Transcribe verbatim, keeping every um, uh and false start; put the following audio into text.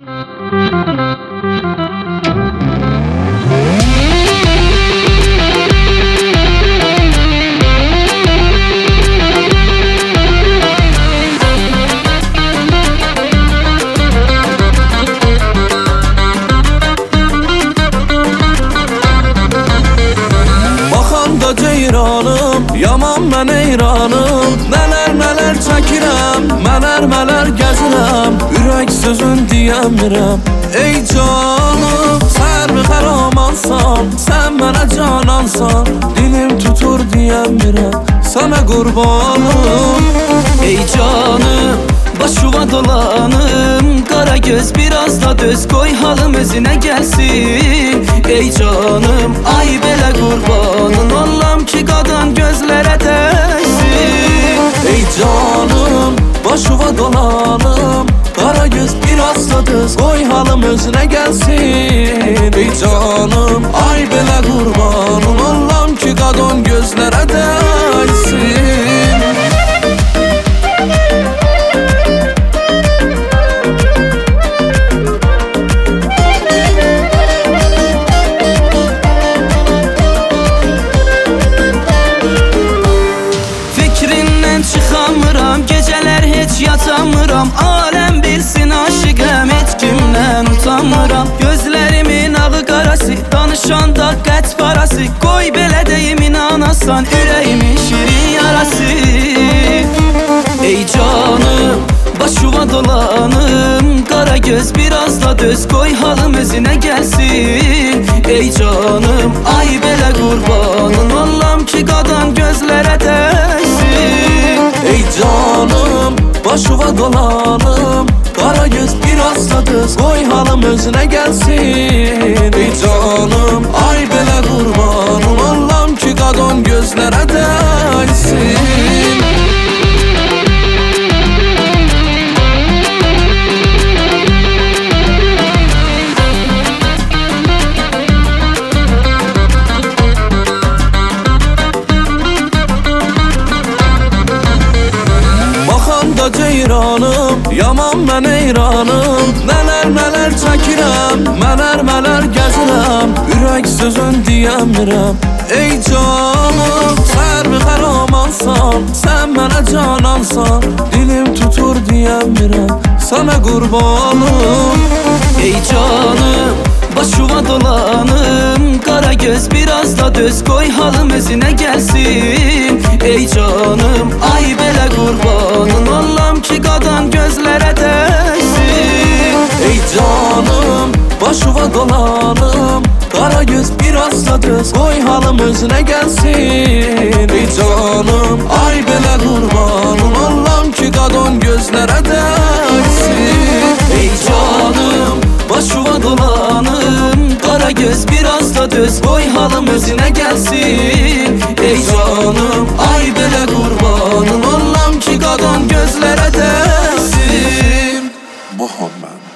Ceyranım, yaman mən eyranım. Nələr nələr çəkirəm, mələr mələr gəzirəm. Ürək sözün deyəmirəm. Ey canım, sərvi qəramansan, sən mənə canansan. Dilim tutur deyəmirəm, sənə qurbanım. Ey canım, başuva dolanım. Qara göz biraz da döz, qoy halım özünə gəlsin. Ey canım, ay belə qurbanın olam ki qadın gözlərə dəysin. Ey canım, başuva dolanım. Qara göz biraz da döz, qoy halım özünə gəlsin. Ey canım, ay belə qurbanın olam ki qadın gözlərə dəysin. Çıxamıram, gecələr heç yatamıram. Aləm bilsin aşıqəm, heç kimdən utanmıram. Gözlərimin ağı qarası, danışanda qət parası. Qoy belə deyim inanasan, ürəyimin şirin yarası. Ey canım, başuva dolanım. Qara göz biraz da döz, qoy halım özünə gəlsin. Ey canım, ay belə qurbanın olam ki qadın gözlərə dəysin. Ey canım, başuva dolanım. Qara göz biraz da döz, qoy halım özünə gəlsin. Ey canım, ay belə qurbanım olam ki qadın gözlərə dəysin. Ceyranım, yaman mən eyranım. Nələr nələr çəkirəm, mələr mələr gəzirəm. Ürək sözün deyəmirəm. Ey canım, sərvi qəramansan, sən mənə canansan. Dilim tutur deyəmirəm, sənə qurbanım. Ey canım, başuva dolanım. Qara göz biraz da döz, qoy halım özünə gəlsin. Ey canım, ay belə qurbanın olam ki qadın gözlərə dəysin. Ey canım, başuva dolanım. Qara göz biraz da döz, qoy halım özünə gəlsin. Ey canım, ay belə qurbanın olam ki qadın gözlərə dəysin. Ey canım, başuva dolanım. Qara göz biraz da döz, qoy halım özünə gəlsin. Ey canım, ay belə qurbanın olam ki qadın gözlərə dəysin. Muhammed